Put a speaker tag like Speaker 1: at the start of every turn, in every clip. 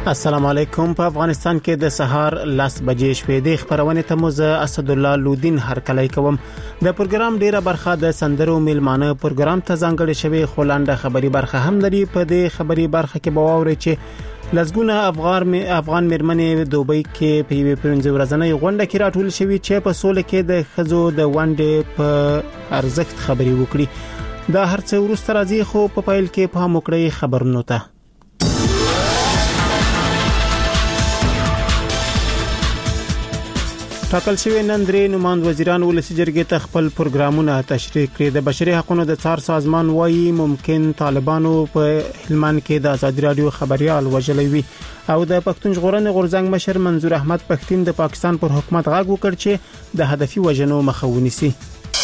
Speaker 1: السلام علیکم. په افغانستان کې د سهار 10 بجې شپې د خبرونه ته موزه اسد الله لودین هرکلی کوم. د پروګرام ډیره برخه د سندرو میلمانه پروګرام ته ځانګړې شوی خولانده خبري برخه هم لري. په دې خبري برخه کې به واوري چې لزګونه افغان مرمنې دوبۍ کې په یوې پرنځ ورځنۍ غونډه کې راټول شوی چې په سول کې د خزو د وانډې په ارزښت خبري وکړي. دا هرڅه ورسته راځي خو په پایل کې په موکړی خبرونو ته ټاکل شوی نن درې نوماند وزیران ولسی جرګې ته خپل پروګرامونه تشریح کړي. د بشري حقوقو د څار سازمان وایي ممکن طالبانو په هلمند کې د ازادي رادیو خبريال وژلوي وي او د پښتون ژغورنې غورځنګ مشر منظور احمد پښتين د پاکستان پر حکومت غږ وکړ چې د هدفي وژنو مخه ونیسي.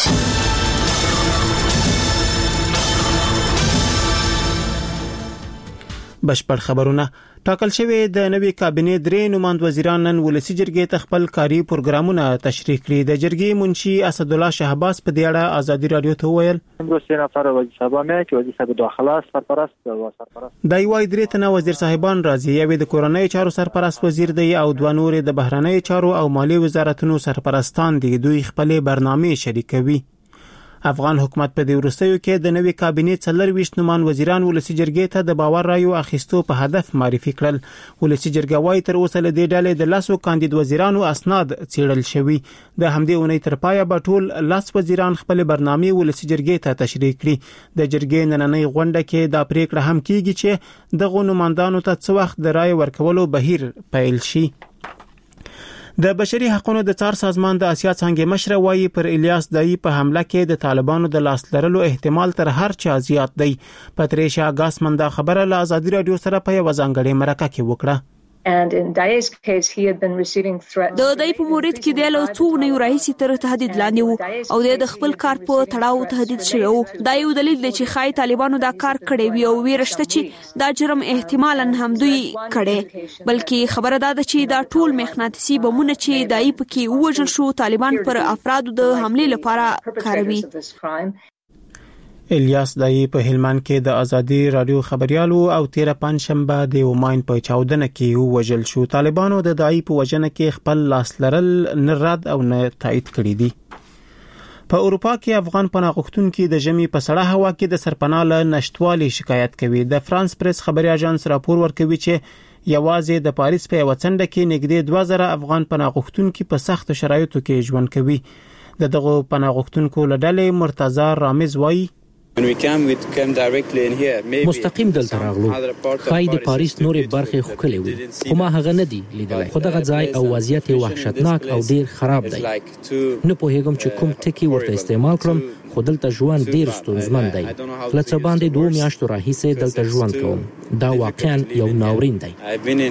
Speaker 1: بشپړ خبرونه. ټاکل شوی د نوې کابینې درې نوماند وزیران نن ولسی جرګې ته خپل کاري پروګرامونه تشریح کړي. د جرګې منشي اسد الله شهباز په دې اړه ازادي رادیو ته ویل
Speaker 2: امروز 3 نفر وزیر صاحبان چې وزیر صاحب داخله سرپرست او سرپرست
Speaker 1: د یوای درې تنه وزیر صاحبان راځي. یوه د کورنۍ چارو سرپرست وزیر دی او دوه نور د بهرنۍ چارو او مالی وزارتونو سرپرستان دي. دوی خپل برنامه شریکوي. افغان حکومت په دې ورستیو کې د نوې کابینې 24 نومان وزیران ولسی جرګې ته د باور رایو اخیستو په هدف معرفي کړل. ولسی جرګه وايي تر اوسه له دې ډلې د 10 کاندید وزیرانو اسناد څېړل شوی. د همدې اونۍ تر پایه به ټول 10 وزیران خپل برنامه ولسی جرګې ته تشریح کړي. د جرګې نننۍ غونډه کې دا پریکړه هم کیږي چې د غونماندانو ته څو وخت د رای ورکولو بهیر پیل شي. د بشري حقوقو د څار سازمان د اسیا څنګه مشر وایي پر الیاس دای په حمله کې د طالبانو د لاس لرلو احتمال تر هر چا زیات دی. پاتریشا ګاسمن دا خبره له ازادي رادیو سره په وزنګړې مرکه کې وکړه.
Speaker 3: And in Dae's case, he had been receiving threats. د دای په مورید کې د له څو نه راهیسي تر تهدید لاندې وو او د خپل کار په تړاو تهدید شوی وو. دا یو دلیل دی چې خای طالبانو دا کار کړی وي او ویرشته چې دا جرم احتمالاً هم دوی کړي. بلکې خبره ده چې دا ټول مخناطیسي بمونه چې دای په کې وژل شو طالبان پر افرادو د حمله لپاره کاروي.
Speaker 1: الیاس دای په هلمند کې د ازادي رادیو خبريالو او 13 پنځشنبه د وماین په چاودنه کې وژل شو. طالبانو د دای په وژنه کې خپل لاس لرل نه رد او نه تایید کړی دي. په اروپا کې افغان پناه غوښتونکو د جمی په سړه هوا کې د سرپناه له نشټوالي شکایت کوي. د فرانس پریس خبري اژانس راپور ورکوي چې یوازې د پاریس په وڅنډه کې نږدې 2000 افغان پناه غوښتونکو په سخت شرایطو کې ژوند کوي. دغه پناه غوښتونکو له ډلې مرتضی رامز وایي
Speaker 4: مستقیم دلته راغلو. خای د پاریس نورې برخې خو کلی وي خو ما هغه نه دی لیدلی. خو دغه ځای او وضعیت وحشتناک او ډیر خراب دی. نه پوهیږم چې کوم ټکی ورته استعمال کړم خو دلته ژوند ډیر ستونزمن دی. له څه باندې 2 میاشتو راهیسې دلته ژوند کوم. دا واقعا یو ناورین دی.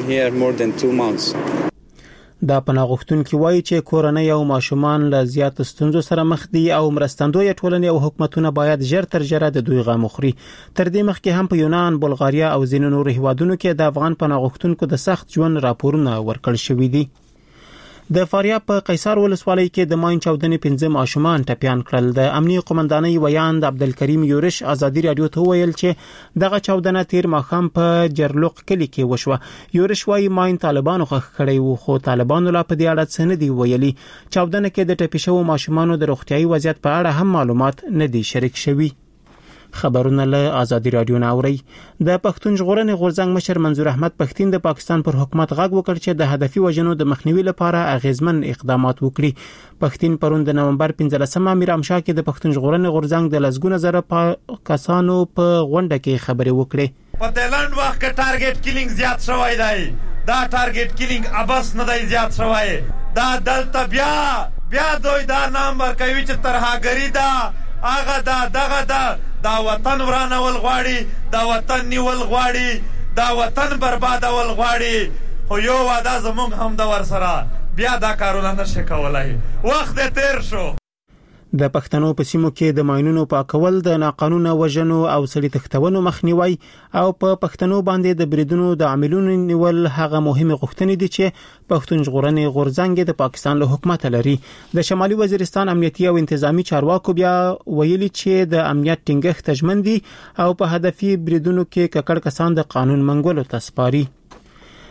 Speaker 1: دا پناه غوښتونکو وایي چې کورنۍ او ماشومان له زیات ستونزو سره مخ دي او مرستندوی ټولنې او حکومتونه باید ژر تر ژره د دوی غم وخوري. تر دې مخکې هم په یونان، بلغاریا او ځینو نورو هیوادونو کې د افغان پناه غوښتونکو د سخت ژوند راپورونه ورکړل شوي دي. د فاریاب په قیصر ولسوالۍ کې د ماین چاودنې 15 ماشومان ټپيان کړل. د امنیه قومندانۍ ویاند عبدالکریم یورش ازادي رادیو ته ویل چې دغه چاودنه تیر ماښام په جرلوق کلی کې وشوه. یورش وايي ماین طالبانو خخ کړی وو خو طالبانو لا په دې اړه څه نه دی ویلي. چاودنه کې د ټپي شوو ماشومانو د روغتيایي وضعیت په اړه هم معلومات نه دي شریک شوي. خبرونه له ازادي رادیو نه اوري. د پښتون ژغورنې غورځنګ مشر منظور احمد پښتين د پاکستان پر حکومت غږ وکړ چې د هدفي وژنو د مخنیوي لپاره اغیزمن اقدامات وکړي. پښتين پرون د نومبر 15 امیر امشا کې د پښتون ژغورنې غورځنګ د لزګونه زره کسانو په غونډه کې خبرې وکړې.
Speaker 5: په تایلند وخت کې ټارګټ کیلینګ زیات شوی دی. دا ټارګټ کیلینګ ابس نه دی زیات شوی. دا دلته بیا دوی دا نام ورکوي چې ترهاګری دا هغه دغه دا وطن ورانول غواړي، دا وطن نیول غواړي، دا وطن بربادول غواړي. خو یو واده زمونږ هم د ورسره بیا دا کارونه نشي کولای. وخت تیر شو.
Speaker 1: د پښتنو په سیمو کې د ماینونو پاکول د ناقانونه وژنو او سړي تښتونو مخنیوي او په پښتنو باندې د بریدونو د عاملونو نیول هغه مهمه غوښتنې دي چې پښتون ژغورنې غورځنګ د پاکستان له حکومت لري. د شمالي وزیرستان امنیتي او انتظامی چارواکو بیا ویلي چې د امنیت ټینګښت ژمن دي او په هدفي بریدونو کې ککړ کسان د قانون منګولو ته سپاري.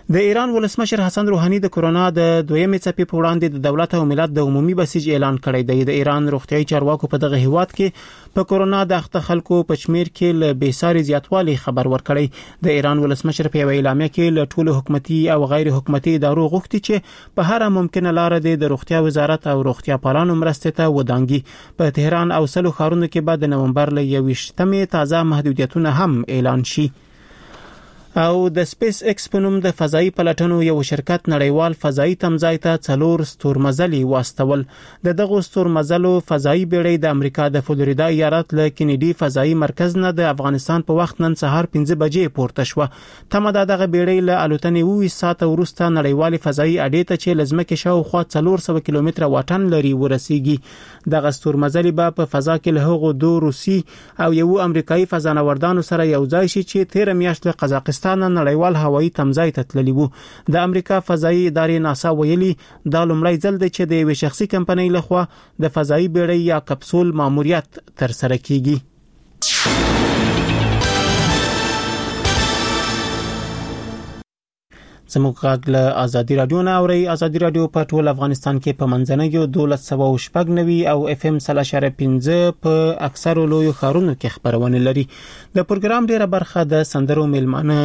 Speaker 1: د ایران ولسمشر حسن روحاني د کورونا د دویمې څپې په وړاندې د دولت او ملت د عمومي بسیج اعلان کړی دی. د ایران روغتیايي چارواکو په دغه هیواد کې په کورونا د اخته خلکو په شمیر کې له بیساري زیاتوالي خبر ورکړی. د ایران ولسمشر په اعلامیه کې له ټولو حکومتي او غیر حکومتي ادارو غوښتي چې په هر ممکنه لار د روغتیا وزارت او روغتیا پالانو مرستې ته ودانګي. په تهران او سلو ښارونو کې بعد د نومبر له 21مې تازه محدودیتونه هم اعلان شي. او د سپیس ایکس په نوم د فضایي پلټنو یو شرکت نړیوال فضایي تمځای ته 4 ستورمزلي واستول. دغه ستورمزلو فضایي بیړۍ د امریکا د فلوریدا ایالت له کینیډي فضایي مرکز نه د افغانستان په وخت نن سهار 5 بجې پورته شو. تمه دغه بیړۍ له الوتنې 20 ساعت وروسته نړیوال فضایي اډې ته چې لزمکه شاوخوا 400 کیلومتره واټن لري ورسیږي. دغه ستورمزلي به په فضا کې له هغو 2 روسي او یو امریکایي فضانوردانو سره یو ځای شي چې 13 میاشتې له قزاقستان نړیوال هوایي تمځای ته تللی وو. د امریکا فضایي ادارې ناسا ویلي دا لومړی ځل دی چې د یو شخصي کمپنۍ لخوا د فضایي بیړۍ یا کپسول ماموریت تر سره کیږي. زموږ غږ له ازادي رادیو نه اوري. ازادي رادیو په ټول افغانستان کې په منځنیو 1290 او اف ام 3.5 په اکثرو لویو ښارونو کې خبرونه لري. د پروګرام ډیره برخه د سندرو میلمانه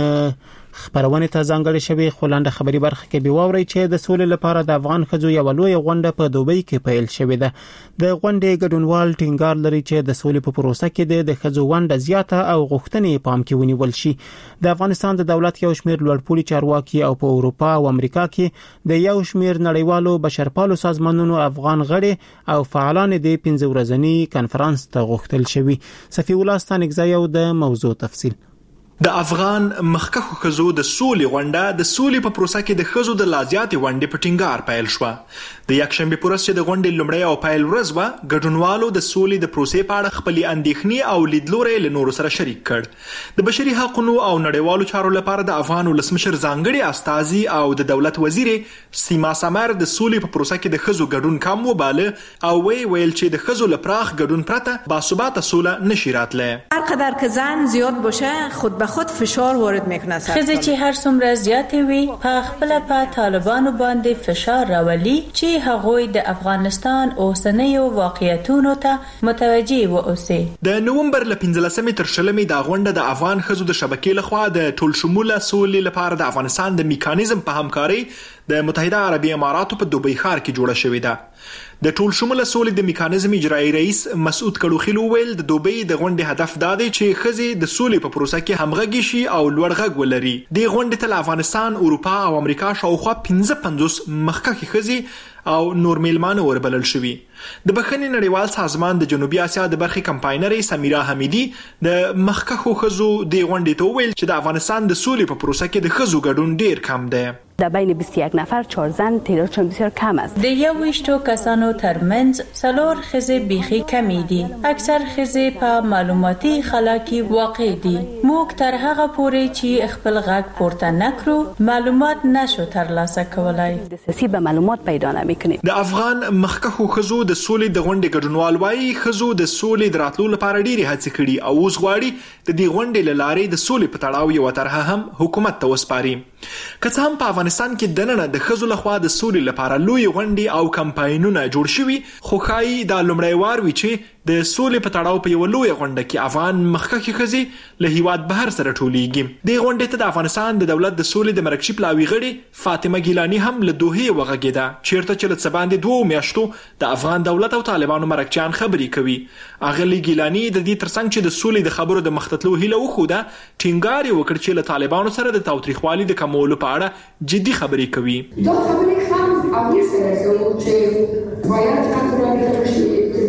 Speaker 1: خبرونه ته ځانګړې شوی. خلانده خبري برخه کې به ووري چې د سولې لپاره د افغان خځو یو لوی غونډه په دوبۍ کې پیل شوې ده. د غونډې ګډونوال ټینګار لري چې د سولې په پروسه کې د خځو ونډه زیاته او غوښتنې پام کې ونیول شي. د افغانستان د دولت یو شمېر لوړپوړي چارواکي او په اروپا او امریکا کې د یو شمېر نړیوالو بشرپالو سازمانونو افغان غړي او فعالان د 15 ورځنی کانفرنس ته غوښتل شوی. صفی الله ستانګزایو د موضوع تفصیل.
Speaker 6: د افغان مخکښو ښځو د سولې غونډه د سولې په پروسه کې د ښځو د لازیاتي ونډې په ټینګار پیل شوه. د یکشنبه پر ورځ چې د غونډې لومړی او پیل ورځ وه، ګډونوالو د سولې د پروسې په اړه خپلې اندېښنې او لیدلوري له نورو سره شریک کړ. د بشري حقوقو او نړیوالو چارو لپاره د افغان ولسمشر ځانګړي استازي او د دولت وزیر سیما سمر د سولې په پروسه کې د ښځو ګډون کم وباله او ویل چې د ښځو لپاره ګډون پرته باثباته سوله نشي راتله.
Speaker 7: هر قدر که زن زیاد باشه خود خود فشار وارد میکنه.
Speaker 8: خزه چې هر څومره زیات وي په خپل په طالبانو باندې فشار راولي چې هغوی د افغانستان اوسنیو واقعیتونو ته متوجي واوسي.
Speaker 6: د نومبر ل 15 تر 20 د غونډه د افغان خزو د شبکې لخوا د ټول شموله سولې لپاره د افغانستان د میکانیزم په همکاري د متحده عربی اماراتو په دوبۍ ښار کې جوړه شوې ده. د ټول شموله سولې د میکانیزم اجرایی رئیس مسعود کړوخیل ویل د دوبۍ د غونډې هدف دا دی چې ښځې د سولې په پروسه کې همغږي شي او لوړ غږ ولري. د غونډې ته افغانستان، اروپا او امریکا شاوخوا 55 مخکښې ښځې او نور میلمانه وربلل شوي. د بخښنې نړیوال سازمان د جنوبي اسیا د برخې کمپاینرې سمیرا حمیدي د مخکښو ښځو د غونډې ته ویل چې د افغانستان د سولې په پروسه کې د ښځو ګډون ډیر کم دی.
Speaker 9: در بین 21 نفر 4 زن تعدادشون بسیار کم است.
Speaker 8: د 21 کسانو ترمنځ 4 ښځې بیخي کمی دي. اکثر ښځې په معلوماتي خلا کې واقع دي. موږ تر هغه پورې چې خپل غږ پورته نکړو معلومات نشو ترلاسه کولای.
Speaker 9: دسترسی به معلومات پیدا نمی‌کنیم.
Speaker 6: د افغان مخکښو ښځو د سولې د غونډې ګډونوال وايي ښځو د سولې د راتلو لپاره ډېرې هڅې کړي او اوس غواړي د دې غونډې له لارې د سولې په تړاو یو طرحه هم حکومت ته وسپاري. که څه هم په افغانستان کې دننه د ښځو لخوا د سولې لپاره لوی غونډې او کمپاینونه جوړ شوي، خو ښایي دا لومړی وار وي چې د سولې په تړاو په یو لوی غونډه کې افغان مخکښې ښځې له هیواد بهر سره ټولېږي. دې غونډې ته د افغانستان د دولت د سولې د مرکزي پلاوي غړي فاطمه ګیلاني هم له دوحې وغږېده، چیرته چې له څه باندې 2 میاشتو د افغان دولت او طالبانو مرکچیان خبرې کوي. اغلې ګیلاني د دې ترڅنګ چې د سولې د خبرو د مختتلو هیله وښوده، ټینګار یې وکړ چې له طالبانو سره د تاوتریخوالي د کمولو په اړه جدي خبرې کوي.
Speaker 10: دا خبرې هم او سره چې باید کنټرول شي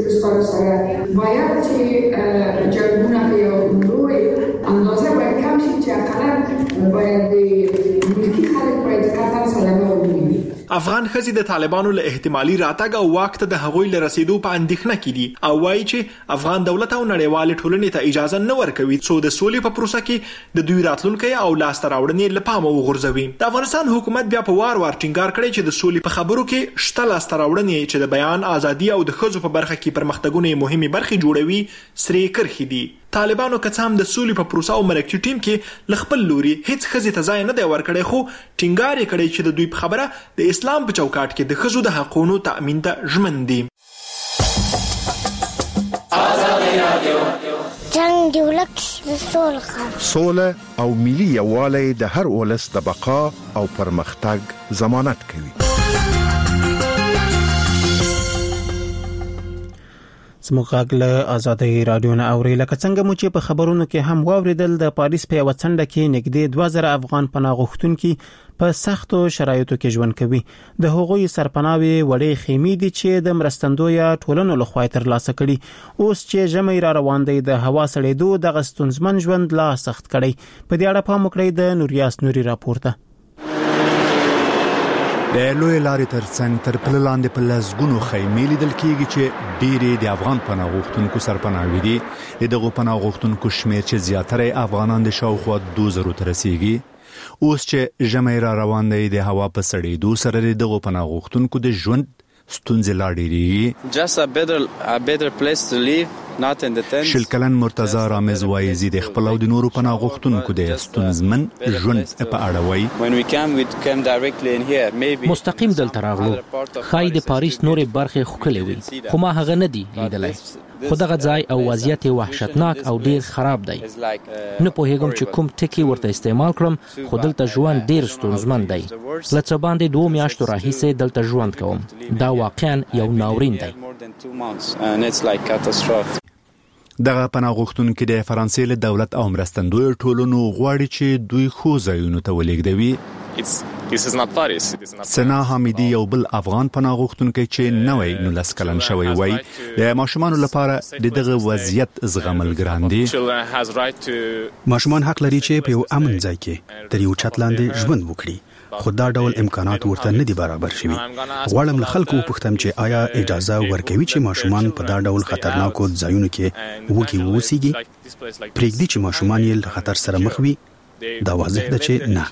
Speaker 10: سره باید چې جرمونه به روی اندازه باید کم شي چې اقلا باید ملکی خلک باید قطعا سلامه ومونی.
Speaker 6: افغان ښځې د طالبانو له احتمالي راتګ او واک ته د هغوی له رسیدو په اندېښنه کې دي او وایي چې افغان دولت او نړیوالې ټولنې ته اجازه نه ورکوي څو د سولې په پروسه کې د دوی راتلونکی او لاسته راوړنې له پامه وغورځوي. د افغانستان حکومت بیا په وار ټینګار کړی چې د سولې په خبرو کې شته لاسته راوړنې چې د بیان ازادي او د ښځو په برخه کې پرمختګونه مهمه برخې جوړوي سرې کرښې دي. طالبانو که څه هم د سولې په پروسه او مرکزي ټیم کې ل خپل لوري هیڅ ښځې ته ځای نه دی ورکړی، خو ټینګار یې کړی چې د دوی په خبره د اسلام په چوکاټ کې د ښځو د حقونو تأمین ته ژمن دي.
Speaker 11: جنگ دی ولک د سوله او ملي یووالی د هر ولس د بقا او پرمختګ ضمانت کوي.
Speaker 1: زموږ غږ له آزادۍ رادیو نه اوري. لکه څنګه مو چې په خبرونو کې هم واوریدل، د پاریس په یوه څنډه کې نږدې 2000 افغان پناه غوښتونکي په سختو شرایطو کې ژوند کوي. د هغوی سرپناوي وړې خیمې دي چې د مرستندویه ټولنو لخوا ترلاسه کړي. اوس چې ژمی را روان دی، د هوا سړېدو دغه ستونزمن ژوند لا سخت کړی. په دې اړه پام وکړئ د نوریاس نوري راپورته.
Speaker 12: د لوی لارې ترڅنګ تر پل لاندې په لسګونو خیمې لیدل کېږي چې ډېرې د افغان پناه غوښتونکو سرپناوي دي. د دغو پناه غوښتونکو شمېر چې زیاتره افغانان د شاوخوا 2000 ته رسیږي. اوس چې ژمی را روان دی، د هوا په سړېدو سره د دغو پناه غوښتونکو د ژوند ستونزې لا ډېرېږي. شل کلن مرتضی رامز وایي د خپل او د نورو پناه غوښتونکو د ستونزمن ژوند په اړه وایي.
Speaker 4: مستقیم دلته راغلو، ښایي د پاریس نورې برخې ښکلې وي، خو ما هغه نه دی لیدلی. خو دغه ځای او وضعیت وحشتناک او ډیر خراب دی. نه پوهیږم چې کوم ټکی ورته استعمال کړم، خو دلته ژوند ډیر ستونزمن دی. له څه باندې 2 میاشتو راهیسې دلته ژوند کوم. دا واقعا یو ناورین دی.
Speaker 12: دغه پناه غوښتونکي د فرانسې له دولت او مرستندویو ټولنو غواړي چې دوی خو ځایونو ته ولېږدوي. سنا حمیدی یو بل افغان پناه غوښتونکی چې نوی 19 کلن شوی وای، د ماشومانو لپاره دغه وضعیت زغمل ګران دي.
Speaker 13: ماشومان حق لري چې په یو امن ځای کې تر یو چت لاندې ژوند وکړي، خو دا ډول امکانات ورته نه دي برابر شوي. غواړم له خلکو وپوښتم چې آیا اجازه ورکوي چې ماشومان په دا ډول خطرناکو ځایونو کې وږي واوسيږي؟ پرېږدي چې ماشومان یې له خطر سره مخ وي؟ دا واضح ده چې نه.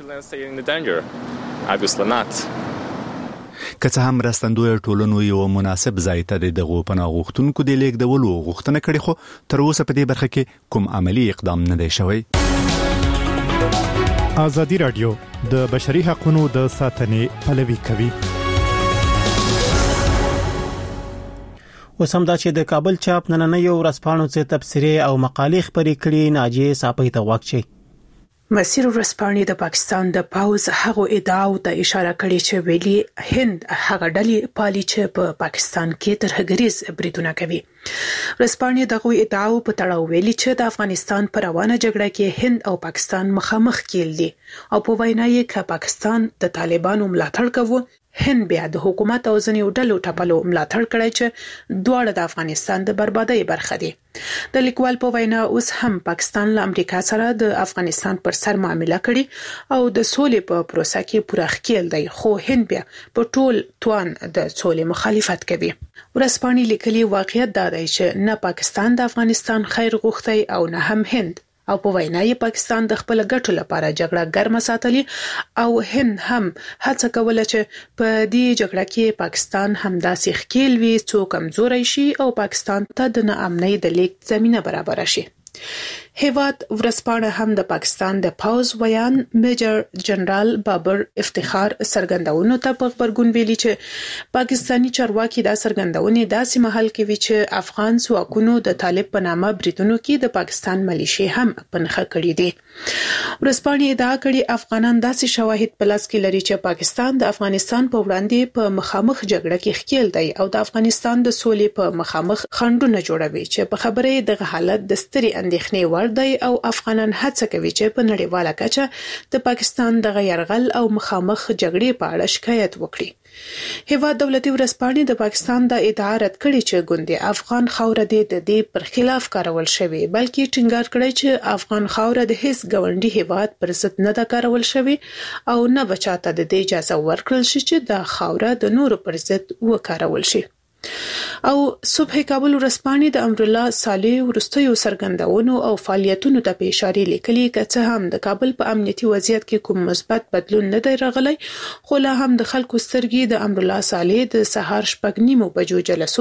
Speaker 12: که څه هم مرستندویه ټولنو یو مناسب ځای ته دغو پناه غوښتونکو د لیږدولو غوښتنه کړې، خو تر اوسه په دې برخه کې کوم عملی اقدام نه دی شوی.
Speaker 14: آزادي رادیو د بشري حقوقو د ساتنې پلوي کوي.
Speaker 1: وسم دا چې د کابل چاپ نننۍ ورځپاڼو څخه تبصرې او مقالې خپرې کړي. ناجیه صاحب ته واکچي.
Speaker 7: مسیر ورځپاڼې د پاکستان د پاوز هغه ادعاو ته اشاره کړې چې ویلي هند هغه ډلې پالي چې په پاکستان کې ترهګریز بریدونه کوي. ورځپاڼې دغه ادعاو په تړاو ویلي چې د افغانستان پر روانه جګړه کې هند او پاکستان مخامخ کېل دي او په وینا یې چې پاکستان د طالبانو ملاتړ کوي، هند بیا د حکومت او ځینې ډلو ټپلو ملاتړ کړی چې دواړه د افغانستان د بربادۍ برخه دي. د لیکوال په وینا اوس هم پاکستان له امریکا سره د افغانستان پر سر معامله کړي او د سولې په پروسه کې پوره ښکیل دی، خو هند بیا په ټول توان د سولې مخالفت کوي. ورځپاڼې لیکلي واقعیت دا دی چې نه پاکستان د افغانستان خیر غوښتی او نه هم هند، او په وینا یې پاکستان د خپل ګټو لپاره جګړه ګرمه ساتلي او هند هم هڅه کوله چې په دې جګړه کې پاکستان همداسې ښکیل وي څو کمزوري شي او پاکستان ته د ناامنۍ د لیک زمينه برابر شي. هیواد ورځپاڼه هم د پاکستان د پاوز ویان میجر جنرال بابر افتخار سرګندونو ته په خبرګون ویلي چې پاکستانی چارواکي دا سرګندونې داسې محل کوي چې افغان ځواکونو د طالب په نامه بریدونو کې د پاکستان ملیشي هم پنخه کړې دي. ورځپاڼه ادعا کړې افغانان داسې شواهد په لاس کې لري چې پاکستان د افغانستان په وړاندې په مخامخ جګړه کې ښکیل دی او د افغانستان د سولې په مخامخ خنډونه جوړوي چې په خبره دغه حالت د ستري اندېښنې وړ دی او افغانان هڅه کوي چې په نړیواله کچه د پاکستان د غیرغل او مخامخ جګړې په اړه شکایت وکړي. هیواد دولتي ورځپاڼې د پاکستان د ادعا رد کړې چې ګوندې افغان خاوره د دې پر خلاف کارول شوی، بلکې ټینګار کړی چې افغان خاوره د هیڅ ګاونډي هیواد پر ضد نه ده کارول شوی او نه بچاته د دې اجازه ورکړل شي چې د خاوره د نورو پر ضد وکارول شي. او صبح کابل ورځپاڼې د امرالله صالح وروستیو څرګندونو او فعالیتونو ته په اشاره لیکلي چې څه هم د کابل په امنیتي وضعیت کې کوم مثبت بدلون نه دی راغلی، خو لا هم د خلکو سترګې د امرالله صالح د سهار 6:30 بجو جلسو